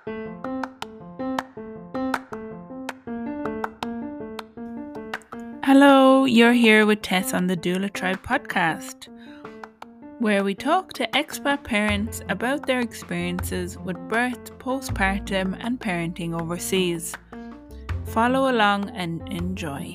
Hello, you're here with Tess on the Doula Tribe podcast, where we talk to expat parents about their experiences with birth, postpartum, and parenting overseas. Follow along and enjoy.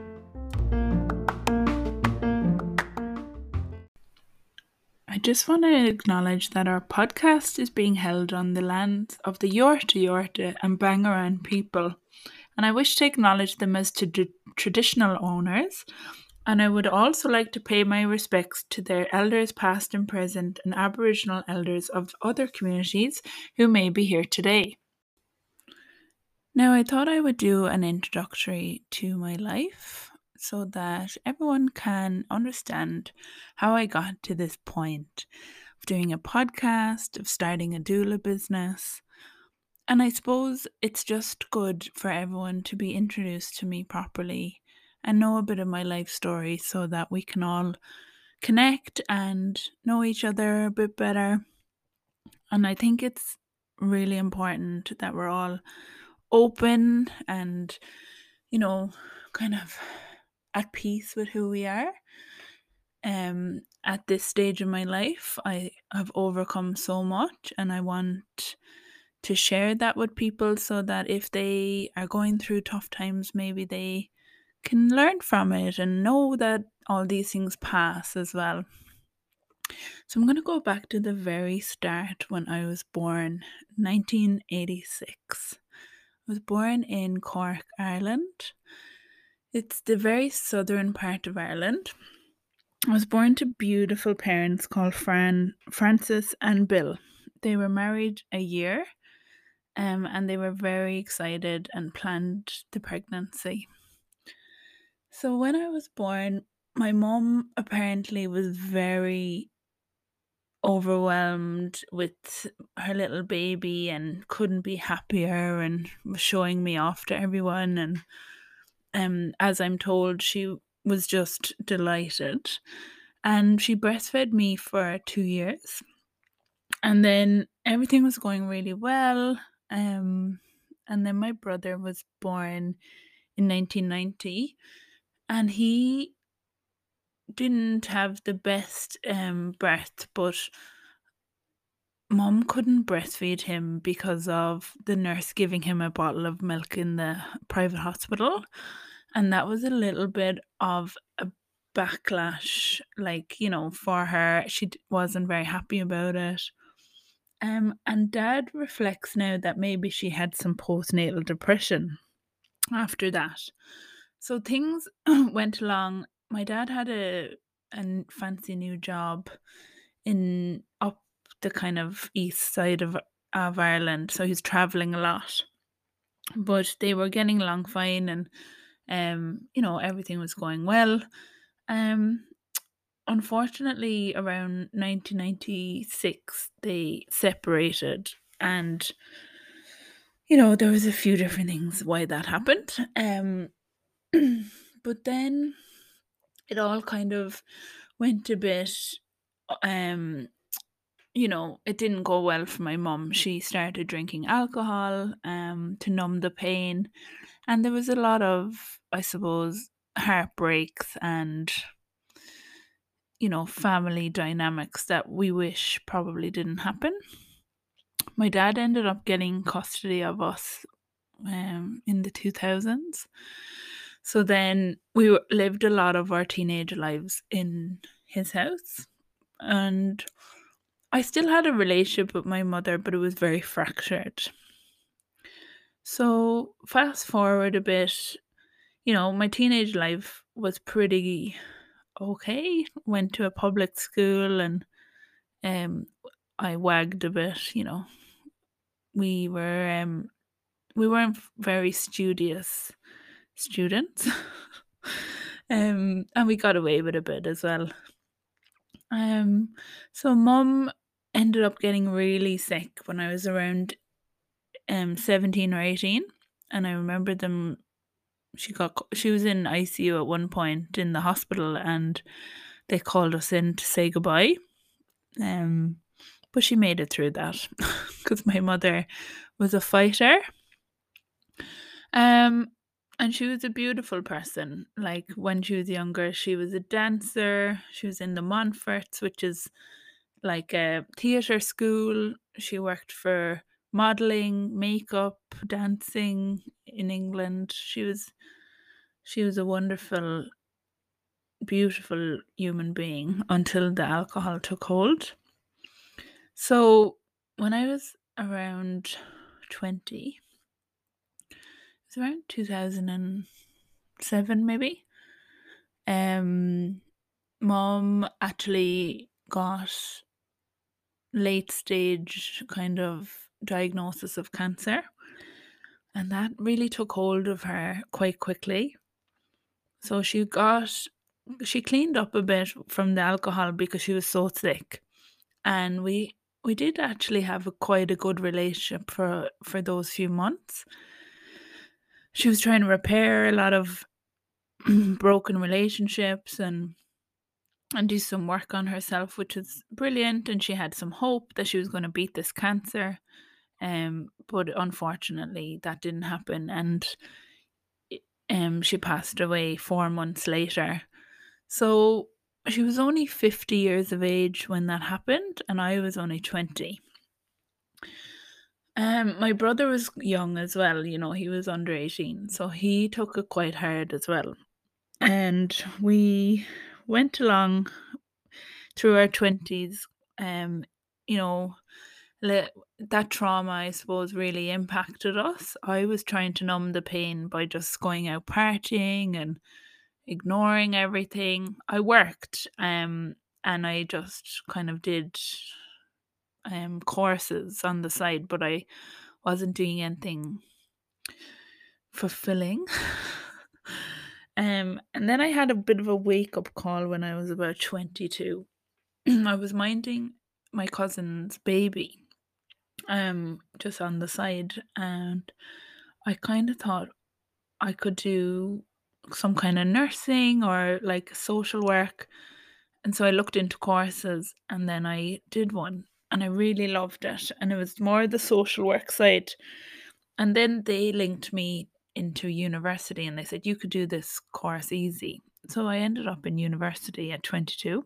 I just want to acknowledge that our podcast is being held on the lands of the Yorta and Bangaran people, and I wish to acknowledge them as traditional owners. And I would also like to pay my respects to their elders past and present and Aboriginal elders of other communities who may be here today. Now, I thought I would do an introductory to my life so that everyone can understand how I got to this point of doing a podcast, of starting a doula business. And I suppose it's just good for everyone to be introduced to me properly and know a bit of my life story so that we can all connect and know each other a bit better. And I think it's really important that we're all open and, kind of at peace with who we are. At this stage in my life, I have overcome so much, and I want to share that with people so that if they are going through tough times, maybe they can learn from it and know that all these things pass as well. So I'm going to go back to the very start when I was born, 1986. I was born in Cork, Ireland. It's the very southern part of Ireland. I was born to beautiful parents called Francis and Bill. They were married a year, and they were very excited and planned the pregnancy. So when I was born, my mom apparently was very overwhelmed with her little baby and couldn't be happier and was showing me off to everyone. And as I'm told, she was just delighted. And she breastfed me for 2 years. And then everything was going really well. And then my brother was born in 1990, and he didn't have the best birth, but mom couldn't breastfeed him because of the nurse giving him a bottle of milk in the private hospital. And that was a little bit of a backlash, for her. She wasn't very happy about it. And dad reflects now that maybe she had some postnatal depression after that. So things went along. My dad had a fancy new job in up the kind of east side of Ireland, so he's traveling a lot. But they were getting along fine, and everything was going well. Unfortunately, around 1996, they separated, and there was a few different things why that happened. But then it all kind of went a bit, it didn't go well for my mum. She started drinking alcohol to numb the pain, and there was a lot of, I suppose, heartbreaks and family dynamics that we wish probably didn't happen. My dad ended up getting custody of us in the 2000s. So then we lived a lot of our teenage lives in his house. And I still had a relationship with my mother, but it was very fractured. So fast forward a bit, my teenage life was pretty okay. Went to a public school, and I wagged a bit. We weren't very studious students. And we got away with a bit as well. So mum ended up getting really sick when I was around 17 or 18, and I remember she was in ICU at one point in the hospital, and they called us in to say goodbye. But she made it through that because my mother was a fighter. Um, and she was a beautiful person. Like when she was younger, she was a dancer. She was in the Montforts, which is like a theatre school. She worked for modeling, makeup, dancing in England. She was a wonderful, beautiful human being until the alcohol took hold. So when I was around 20, it was around 2007 maybe. Mom actually got late stage kind of diagnosis of cancer, and that really took hold of her quite quickly. So she cleaned up a bit from the alcohol because she was so sick, and we did actually have quite a good relationship for those few months. She was trying to repair a lot of broken relationships and do some work on herself, which was brilliant. And she had some hope that she was going to beat this cancer. But unfortunately, that didn't happen, and she passed away 4 months later. So she was only 50 years of age when that happened, and I was only 20. My brother was young as well, he was under 18, so he took it quite hard as well. And we went along through our 20s. Um, you know, that trauma, I suppose, really impacted us. I was trying to numb the pain by just going out partying and ignoring everything. I worked, and I just kind of did courses on the side, but I wasn't doing anything fulfilling. And then I had a bit of a wake up call when I was about 22. I was minding my cousin's baby, just on the side, and I kind of thought I could do some kind of nursing or like social work. And so I looked into courses and then I did one and I really loved it. And it was more the social work side. And then they linked me into university and they said, you could do this course easy. So I ended up in university at 22.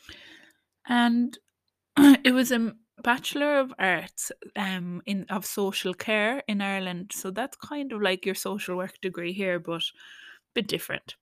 And it was a Bachelor of Arts in of Social Care in Ireland. So that's kind of like your social work degree here, but a bit different.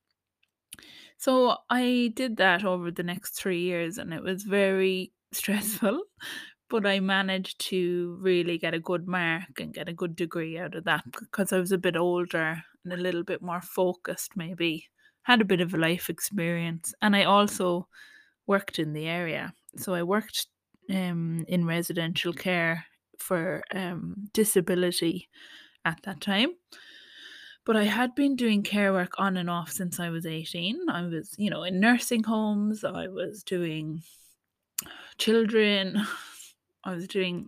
So I did that over the next 3 years and it was very stressful, but I managed to really get a good mark and get a good degree out of that because I was a bit older and a little bit more focused, maybe. Had a bit of a life experience. And I also worked in the area. So I worked in residential care for disability at that time. But I had been doing care work on and off since I was 18. I was, in nursing homes, I was doing children, I was doing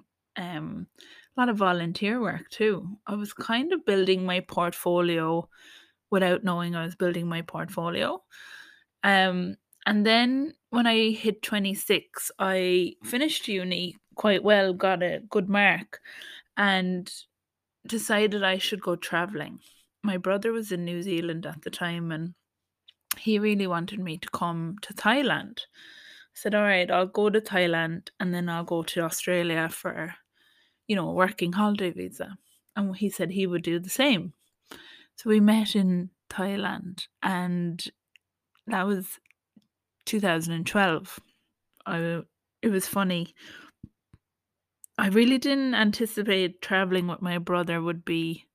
a lot of volunteer work too. I was kind of building my portfolio without knowing I was building my portfolio. Um, and then when I hit 26, I finished uni quite well, got a good mark, and decided I should go traveling. My brother was in New Zealand at the time and he really wanted me to come to Thailand. I said, all right, I'll go to Thailand and then I'll go to Australia for, a working holiday visa. And he said he would do the same. So we met in Thailand and that was 2012. It was funny. I really didn't anticipate traveling with my brother would be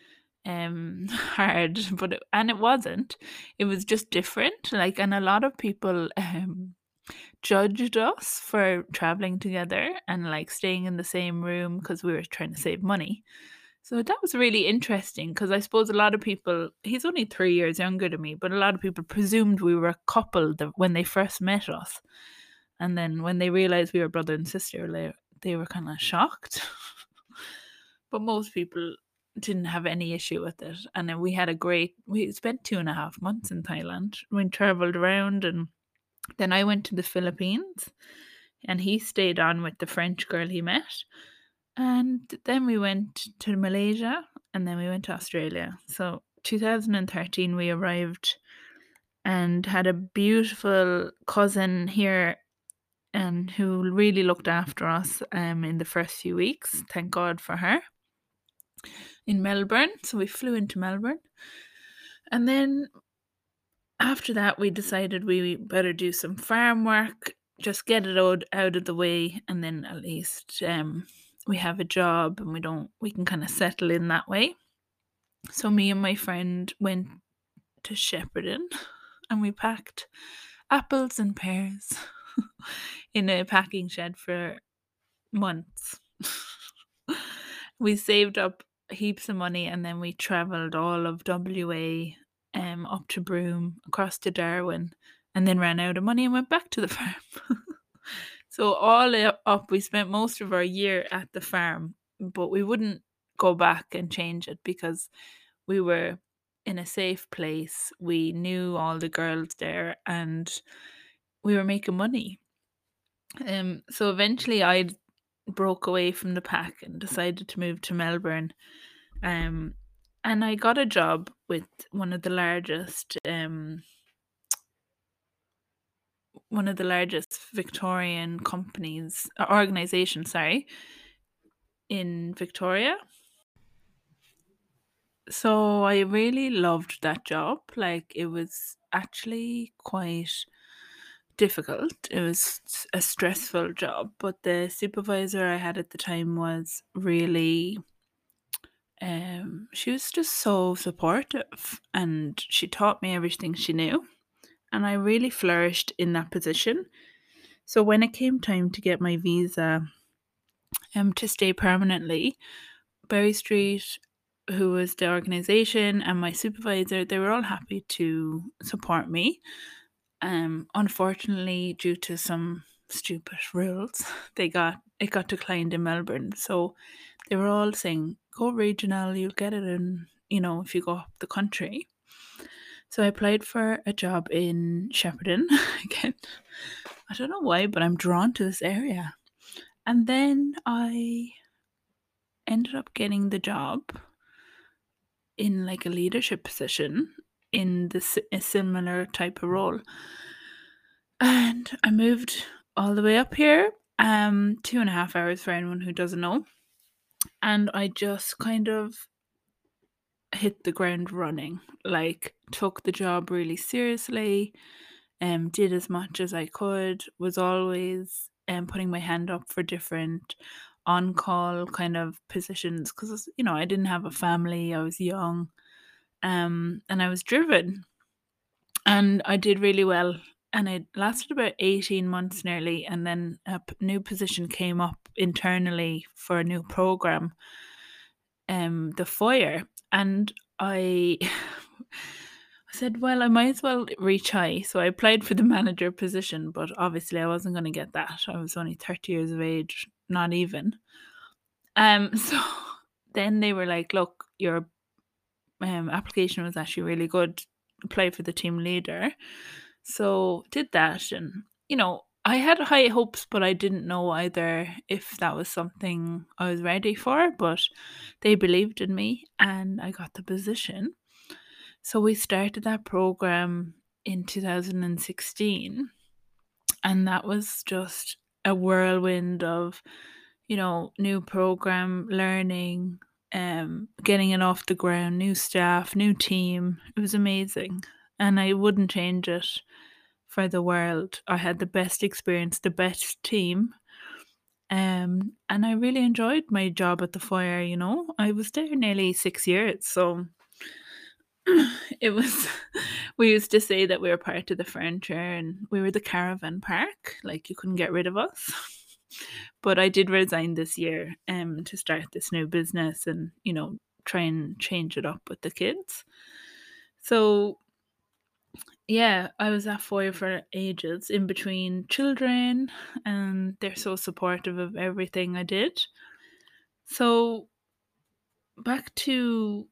hard, but it wasn't. It was just different. Like, and a lot of people judged us for traveling together and like staying in the same room because we were trying to save money. So that was really interesting because I suppose a lot of people, he's only 3 years younger than me, but a lot of people presumed we were a couple when they first met us. And then when they realized we were brother and sister, they were kind of shocked. But most people didn't have any issue with it. And then we spent 2.5 months in Thailand. We traveled around and then I went to the Philippines and he stayed on with the French girl he met. And then we went to Malaysia, and then we went to Australia. So 2013 we arrived and had a beautiful cousin here and who really looked after us in the first few weeks. Thank God for her. In Melbourne. So we flew into Melbourne. And then after that we decided we better do some farm work, just get it out of the way, and then at least we have a job and we can kind of settle in that way. So me and my friend went to Shepparton and we packed apples and pears in a packing shed for months. We saved up heaps of money and then we travelled all of WA up to Broome, across to Darwin, and then ran out of money and went back to the farm. So all up, we spent most of our year at the farm, but we wouldn't go back and change it because we were in a safe place. We knew all the girls there and we were making money. So eventually I broke away from the pack and decided to move to Melbourne. And I got a job with one of the largest Victorian organizations, in Victoria. So I really loved that job. Like, it was actually quite difficult. It was a stressful job, but the supervisor I had at the time was really she was just so supportive and she taught me everything she knew, and I really flourished in that position. So when it came time to get my visa to stay permanently, Berry Street, who was the organisation, and my supervisor, they were all happy to support me. Unfortunately, due to some stupid rules, it got declined in Melbourne. So they were all saying, "Go regional, you'll get it in, if you go up the country." So I applied for a job in Shepparton again. I don't know why, but I'm drawn to this area. And then I ended up getting the job in like a leadership position in a similar type of role. And I moved all the way up here, 2.5 hours for anyone who doesn't know. And I just kind of hit the ground running, like took the job really seriously, did as much as I could, was always putting my hand up for different on-call kind of positions because, I didn't have a family, I was young, and I was driven, and I did really well. And it lasted about 18 months nearly, and then a new position came up internally for a new program, the foyer, and I I said, well, I might as well reach high. So I applied for the manager position, but obviously I wasn't going to get that. I was only 30 years of age, not even. So then they were like, look, your application was actually really good. Apply for the team leader. So did that, and I had high hopes, but I didn't know either if that was something I was ready for. But they believed in me, and I got the position. So we started that program in 2016, and that was just a whirlwind of, new program learning, getting it off the ground, new staff, new team. It was amazing, and I wouldn't change it for the world. I had the best experience, the best team. And I really enjoyed my job at the foyer. I was there nearly 6 years, so it was we used to say that we were part of the furniture and we were the caravan park, like you couldn't get rid of us. But I did resign this year to start this new business and try and change it up with the kids. So yeah, I was at Foyer for ages in between children, and they're so supportive of everything I did. So back to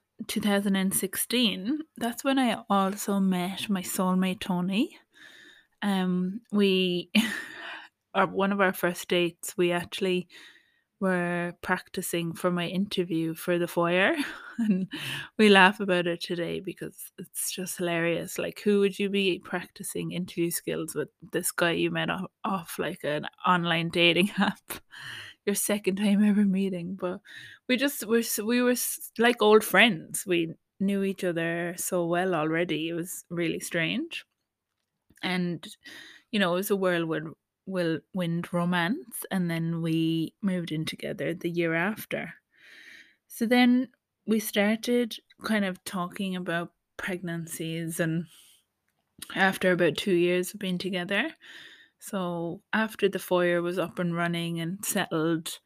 2016, that's when I also met my soulmate Tony. We one of our first dates, we actually were practicing for my interview for the foyer, and we laugh about it today because it's just hilarious. Like, who would you be practicing interview skills with? This guy you met off like an online dating app, your second time ever meeting. But we were like old friends. We knew each other so well already. It was really strange. And it was a whirlwind romance, and then we moved in together the year after. So then we started kind of talking about pregnancies, and after about 2 years of being together. So after the foyer was up and running and settled,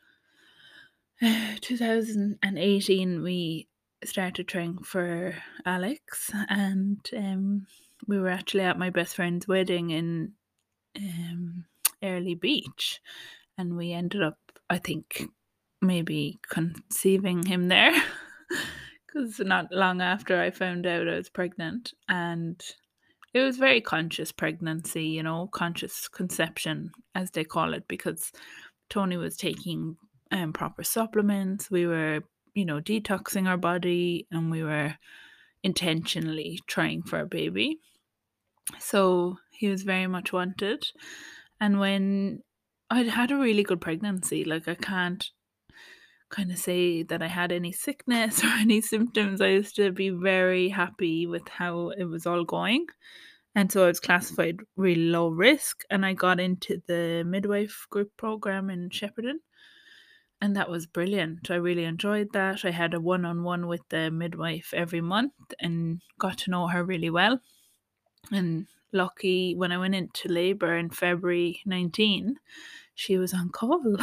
2018 we started trying for Alex, and we were actually at my best friend's wedding in um, Early Beach, and we ended up, I think, maybe conceiving him there because not long after I found out I was pregnant, and it was very conscious pregnancy, conscious conception, as they call it, because Tony was taking proper supplements. We were, detoxing our body, and we were intentionally trying for a baby. So he was very much wanted. And when I'd had a really good pregnancy, like I can't kind of say that I had any sickness or any symptoms. I used to be very happy with how it was all going. And so I was classified really low risk, and I got into the midwife group program in Shepparton. And that was brilliant. I really enjoyed that. I had a one-on-one with the midwife every month and got to know her really well. And lucky, when I went into labour in February 19, she was on call.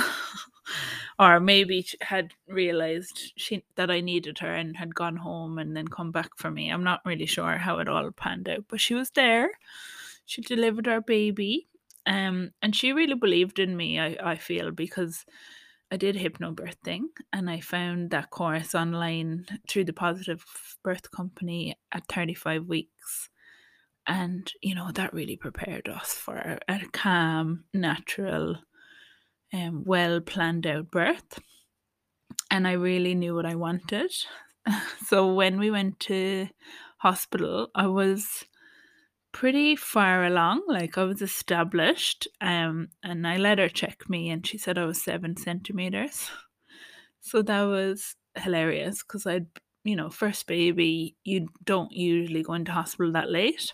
Or maybe she had realised that I needed her and had gone home and then come back for me. I'm not really sure how it all panned out, but she was there. She delivered our baby. And she really believed in me, I feel, because I did hypnobirthing, and I found that course online through the Positive Birth Company at 35 weeks. And, that really prepared us for a calm, natural, well planned out birth. And I really knew what I wanted. So when we went to hospital, I was pretty far along, like I was established. And I let her check me, and she said I was 7 centimeters. So that was hilarious because first baby, you don't usually go into hospital that late.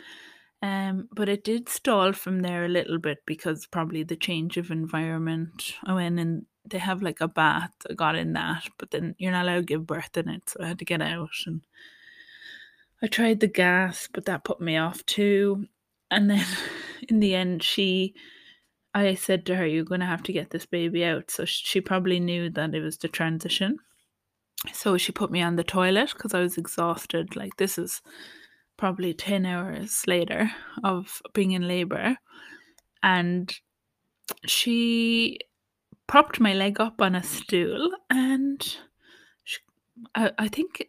But it did stall from there a little bit because probably the change of environment. I went and they have like a bath. I got in that, but then you're not allowed to give birth in it, so I had to get out. And I tried the gas, but that put me off too. And then in the end, I said to her, "You're going to have to get this baby out." So she probably knew that it was the transition. So she put me on the toilet because I was exhausted. Like, this is probably 10 hours later of being in labor. And she propped my leg up on a stool, and I think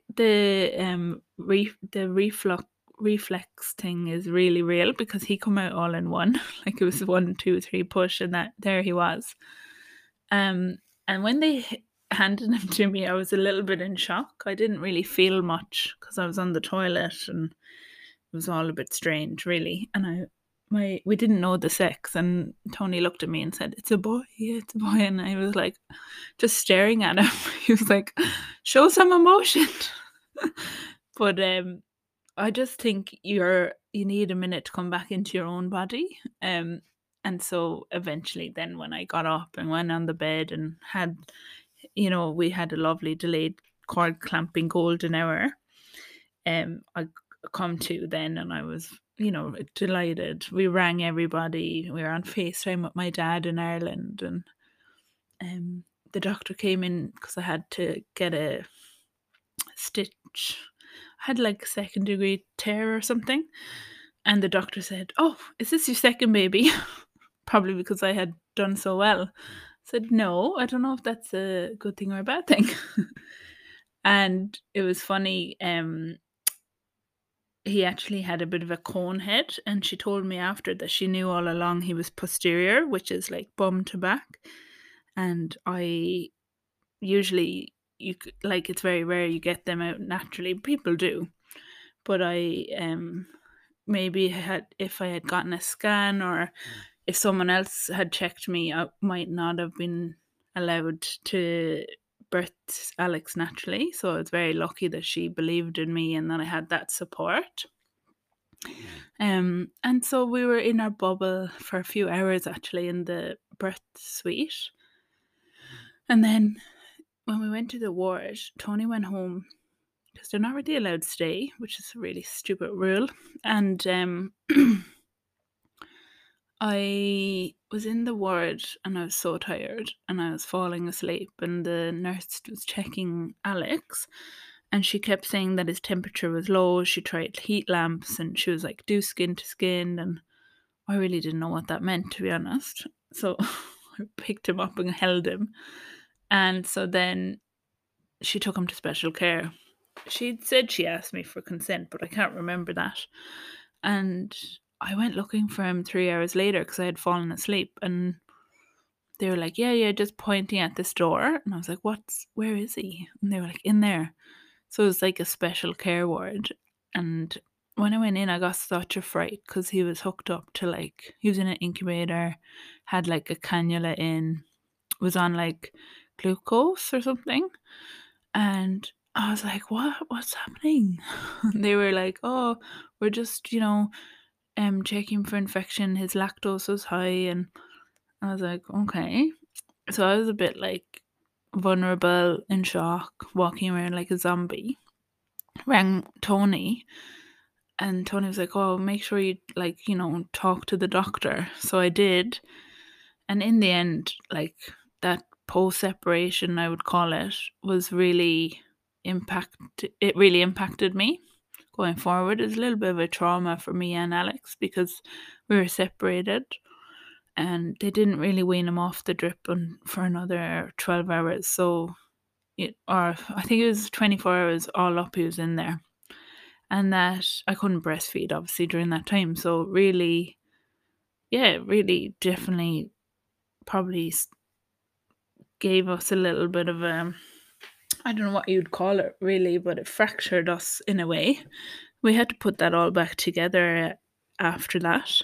the reflex thing is really real because he come out all in one. Like, it was 1, 2, 3 push, and that there he was. And when they handed him to me, I was a little bit in shock. I didn't really feel much because I was on the toilet, and it was all a bit strange, really. And we didn't know the sex, and Tony looked at me and said, "It's a boy, it's a boy," and I was like, just staring at him. He was like, "Show some emotion." But I just think you need a minute to come back into your own body. And so eventually, then when I got up and went on the bed and had, we had a lovely delayed cord clamping golden hour. I come to then, and I was, delighted. We rang everybody. We were on FaceTime with my dad in Ireland, and the doctor came in because I had to get a stitch. I had like a 2nd-degree tear or something, and the doctor said, "Oh, is this your second baby?" Probably because I had done so well. I said, "No, I don't know if that's a good thing or a bad thing." And it was funny. he actually had a bit of a cone head, and she told me after that she knew all along he was posterior, which is like bum to back. And I usually like it's very rare you get them out naturally. People do, but I maybe had if I had gotten a scan or if someone else had checked me, I might not have been allowed to birth Alex naturally. So I was very lucky that she believed in me and that I had that support. And so we were in our bubble for a few hours actually in the birth suite. And then when we went to the ward, Tony went home because they're not really allowed to stay, which is a really stupid rule. And I was in the ward and I was so tired and I was falling asleep, and the nurse was checking Alex and she kept saying that his temperature was low. She tried heat lamps and she was like, do skin to skin. And I really didn't know what that meant, to be honest. So I picked him up and held him. And so then she took him to special care. She said she asked me for consent, but I can't remember that. And I went looking for him 3 hours later because I had fallen asleep. And they were like, yeah, just pointing at this door. And I was like, where is he? And they were like, in there. So it was like a special care ward. And when I went in, I got such a fright because he was hooked up to he was in an incubator, had like a cannula in, was on like glucose or something. And I was like, what's happening? And they were like, oh, we're just, checking for infection. His lactose was high. And I was like, okay. So I was a bit like vulnerable, in shock, walking around like a zombie. Rang Tony, and Tony was like, oh, make sure you talk to the doctor. So I did. And in the end, like that post separation, I would call it, was really it really impacted me going forward. It was a little bit of a trauma for me and Alex because we were separated and they didn't really wean him off the drip for another 12 hours. So, or I think it was 24 hours all up, he was in there. And that I couldn't breastfeed obviously during that time. So, really, really definitely probably gave us a little bit of a, I don't know what you'd call it really, but it fractured us in a way. We had to put that all back together after that.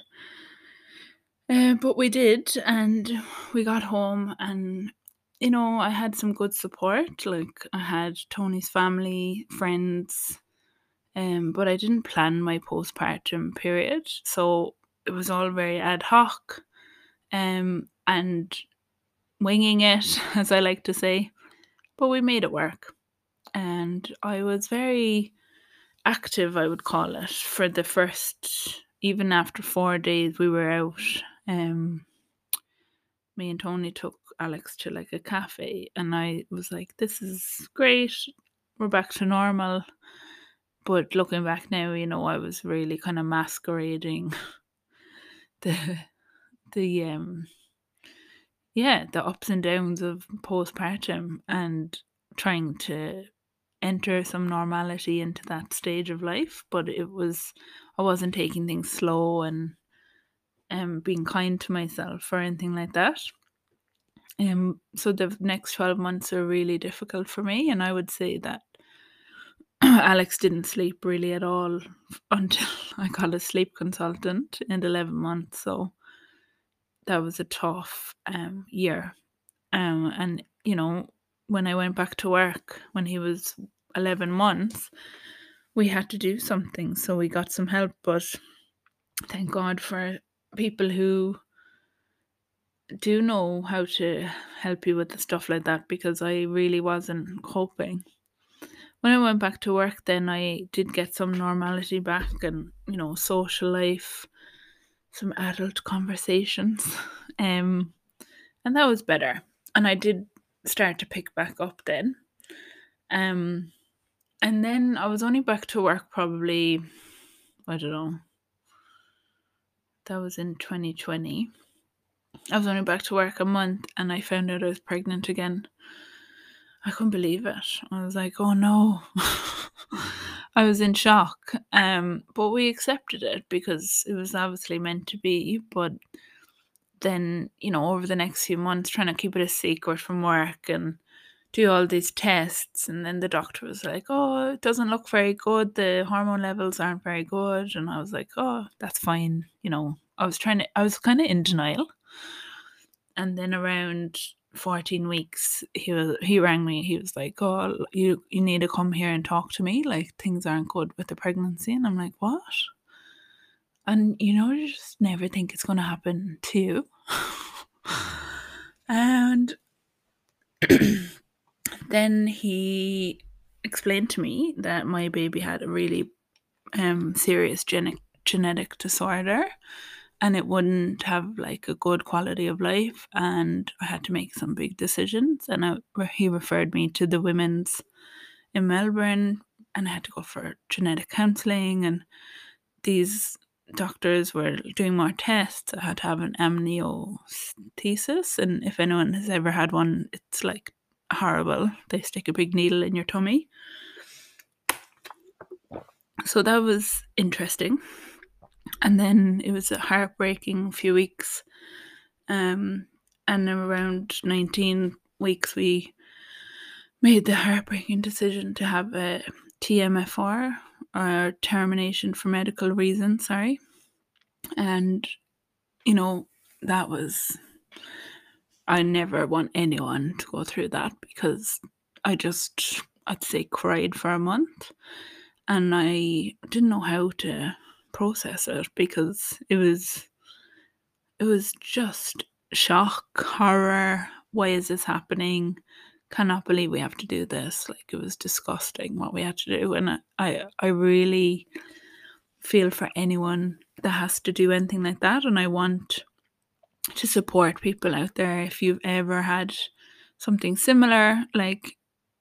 But we did, and we got home, and I had some good support. Like I had Tony's family, friends, but I didn't plan my postpartum period, so it was all very ad hoc, and winging it, as I like to say. But we made it work, and I was very active, I would call it, for the first, even after 4 days we were out. Me and Tony took Alex to like a cafe, and I was like, this is great, we're back to normal. But looking back now, I was really kind of masquerading the the the ups and downs of postpartum and trying to enter some normality into that stage of life. But I wasn't taking things slow and being kind to myself or anything like that. So the next 12 months are really difficult for me, and I would say that Alex didn't sleep really at all until I got a sleep consultant in 11 months. So that was a tough year. And when I went back to work when he was 11 months, we had to do something. So we got some help, but thank God for people who do know how to help you with the stuff like that, because I really wasn't coping. When I went back to work, then I did get some normality back and, social life, some adult conversations. And that was better. And I did start to pick back up then. And then I was only back to work probably, I don't know, that was in 2020. I was only back to work a month and I found out I was pregnant again. I couldn't believe it. I was like, oh no. I was in shock. But we accepted it because it was obviously meant to be. But then, over the next few months, trying to keep it a secret from work and do all these tests. And then the doctor was like, oh, it doesn't look very good. The hormone levels aren't very good. And I was like, oh, that's fine. I was kind of in denial. And then around 14 weeks, he rang me. He was like, oh, you need to come here and talk to me. Like, things aren't good with the pregnancy. And I'm like, what? And you just never think it's going to happen to you. And then he explained to me that my baby had a really serious genetic disorder, and it wouldn't have like a good quality of life, and I had to make some big decisions. And he referred me to the women's in Melbourne, and I had to go for genetic counselling, and these doctors were doing more tests. I had to have an amniocentesis, and if anyone has ever had one, it's like horrible. They stick a big needle in your tummy. So that was interesting. And then it was a heartbreaking few weeks. And around 19 weeks, we made the heartbreaking decision to have a TMFR, or termination for medical reasons, sorry. And, that was, I never want anyone to go through that, because I'd say cried for a month, and I didn't know how to process it, because it was just shock, horror. Why is this happening? Cannot believe we have to do this. Like, it was disgusting what we had to do. And I really feel for anyone that has to do anything like that. And I want to support people out there. If you've ever had something similar, like,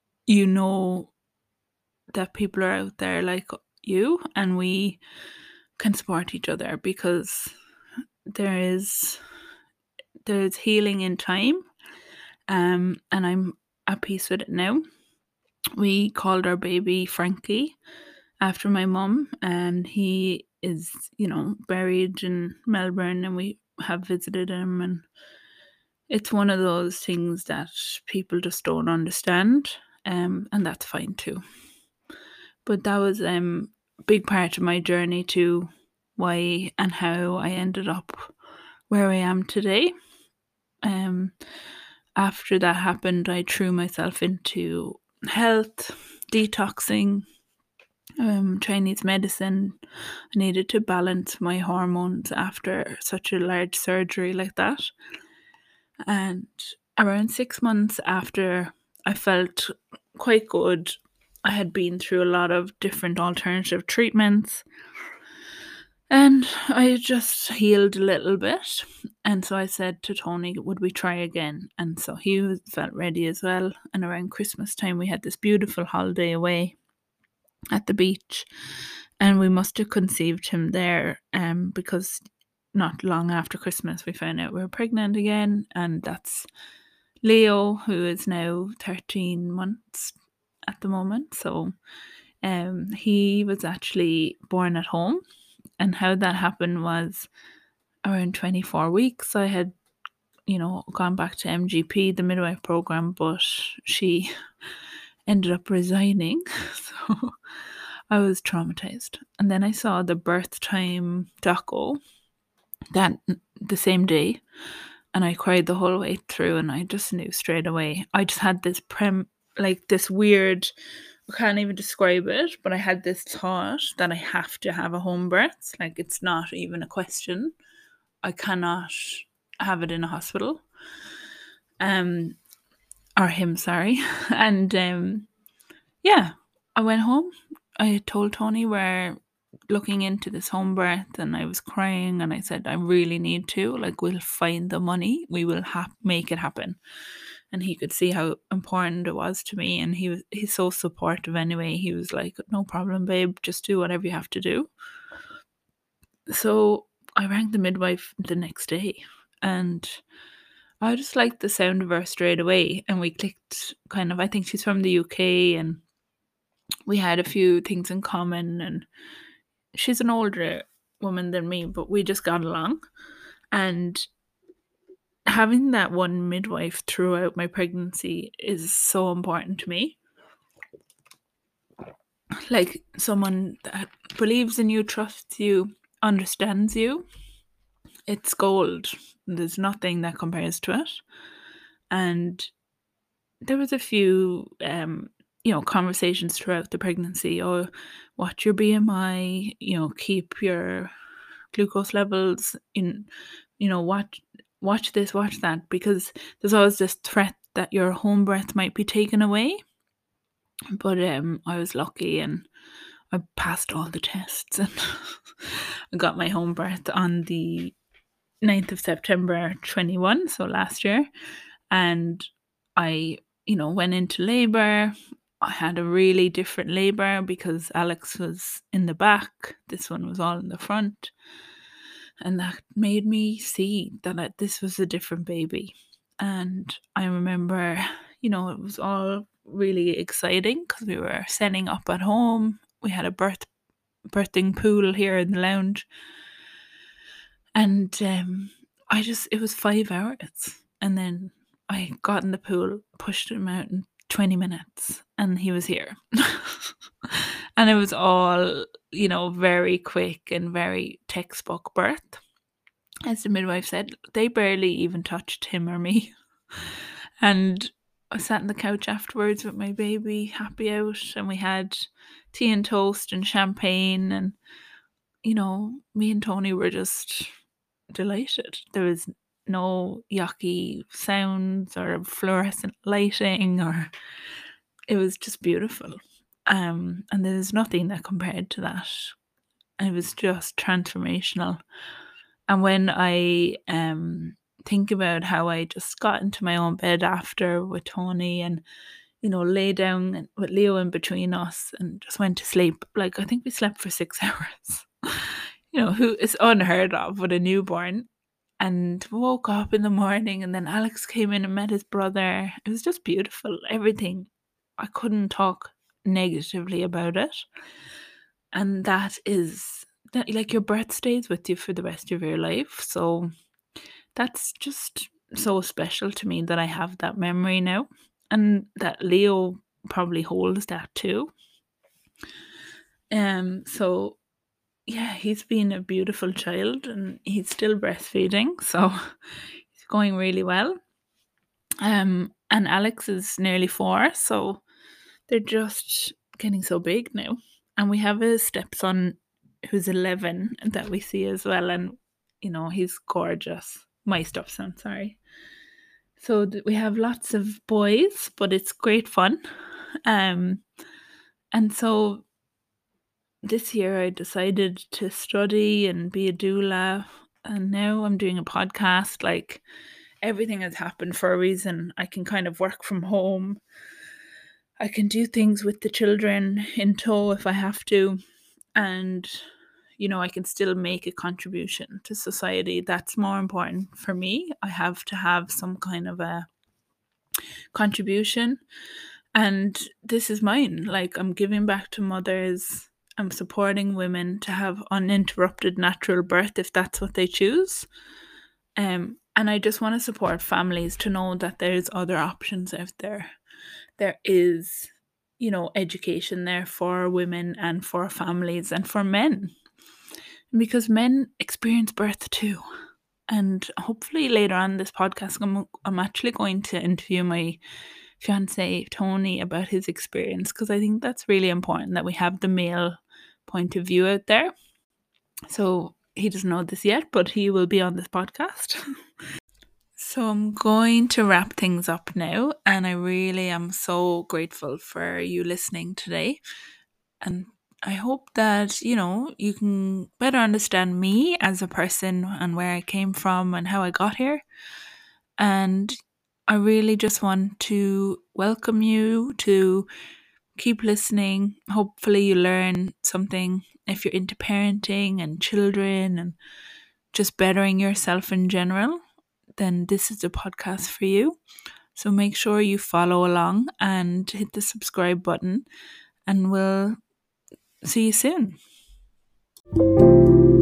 that people are out there like you, and we can support each other, because there's healing in time. And I'm at peace with it now. We called our baby Frankie after my mum, and he is, buried in Melbourne, and we have visited him. And it's one of those things that people just don't understand, and that's fine too. But that was a big part of my journey to why and how I ended up where I am today. After that happened, I threw myself into health, detoxing, Chinese medicine. I needed to balance my hormones after such a large surgery like that. And around 6 months after I felt quite good, I had been through a lot of different alternative treatments, and I just healed a little bit. And so I said to Tony, would we try again? And so he felt ready as well. And around Christmas time, we had this beautiful holiday away at the beach. And we must have conceived him there, because not long after Christmas, we found out we were pregnant again. And that's Leo, who is now 13 months at the moment. So he was actually born at home. And how that happened was around 24 weeks, I had, gone back to MGP, the midwife program, but she ended up resigning. So I was traumatized. And then I saw the birth time doco the same day, and I cried the whole way through, and I just knew straight away. I just had this this weird, I can't even describe it, but I had this thought that I have to have a home birth. Like, it's not even a question. I cannot have it in a hospital. Or him, sorry. And yeah, I went home. I told Tony we're looking into this home birth, and I was crying, and I said, I really need to. Like, we'll find the money. We will make it happen. And he could see how important it was to me, and he's so supportive anyway. He was like, no problem, babe, just do whatever you have to do. So I rang the midwife the next day, and I just liked the sound of her straight away, and we clicked kind of. I think she's from the UK, and we had a few things in common. And she's an older woman than me, but we just got along. And having that one midwife throughout my pregnancy is so important to me. Like someone that believes in you, trusts you, understands you. It's gold. There's nothing that compares to it. And there was a few conversations throughout the pregnancy. Oh, watch your BMI, keep your glucose levels in, watch this, watch that, because there's always this threat that your home birth might be taken away. But I was lucky and I passed all the tests, and I got my home birth on the 9th of September 21, so last year. And I, went into labor. I had a really different labor because Alex was in the back. This one was all in the front. And that made me see that this was a different baby. And I remember, it was all really exciting because we were setting up at home. We had a birthing pool here in the lounge. And it was 5 hours. And then I got in the pool, pushed him out in 20 minutes, and he was here. And it was all, very quick and very textbook birth. As the midwife said, they barely even touched him or me. And I sat on the couch afterwards with my baby, happy out, and we had tea and toast and champagne. And, me and Tony were just delighted. There was no yucky sounds or fluorescent lighting, or it was just beautiful. And there's nothing that compared to that. It was just transformational. And when I think about how I just got into my own bed after with Tony and, lay down with Leo in between us and just went to sleep. Like, I think we slept for 6 hours, who is unheard of with a newborn. And woke up in the morning, and then Alex came in and met his brother. It was just beautiful. Everything. I couldn't talk negatively about it. And that is that, like, your birth stays with you for the rest of your life. So that's just so special to me that I have that memory now, and that Leo probably holds that too. So yeah, he's been a beautiful child, and he's still breastfeeding, so he's going really well. And Alex is nearly 4, so they're just getting so big now. And we have a stepson who's 11 that we see as well, and he's gorgeous. My stepson, sorry. So we have lots of boys, but it's great fun. And so this year I decided to study and be a doula, and now I'm doing a podcast. Like, everything has happened for a reason. I can kind of work from home. I can do things with the children in tow if I have to, and I can still make a contribution to society. That's more important for me. I have to have some kind of a contribution, and this is mine. Like, I'm giving back to mothers. I'm supporting women to have uninterrupted natural birth if that's what they choose. And I just want to support families to know that there's other options out there. There is, education there for women and for families and for men. Because men experience birth too. And hopefully later on this podcast, I'm actually going to interview my fiance Tony about his experience, because I think that's really important that we have the male point of view out there. So he doesn't know this yet, but he will be on this podcast. So I'm going to wrap things up now, and I really am so grateful for you listening today. And I hope that, you can better understand me as a person and where I came from and how I got here. And I really just want to welcome you to keep listening. Hopefully you learn something if you're into parenting and children and just bettering yourself in general. then this is the podcast for you. So make sure you follow along and hit the subscribe button, and we'll see you soon.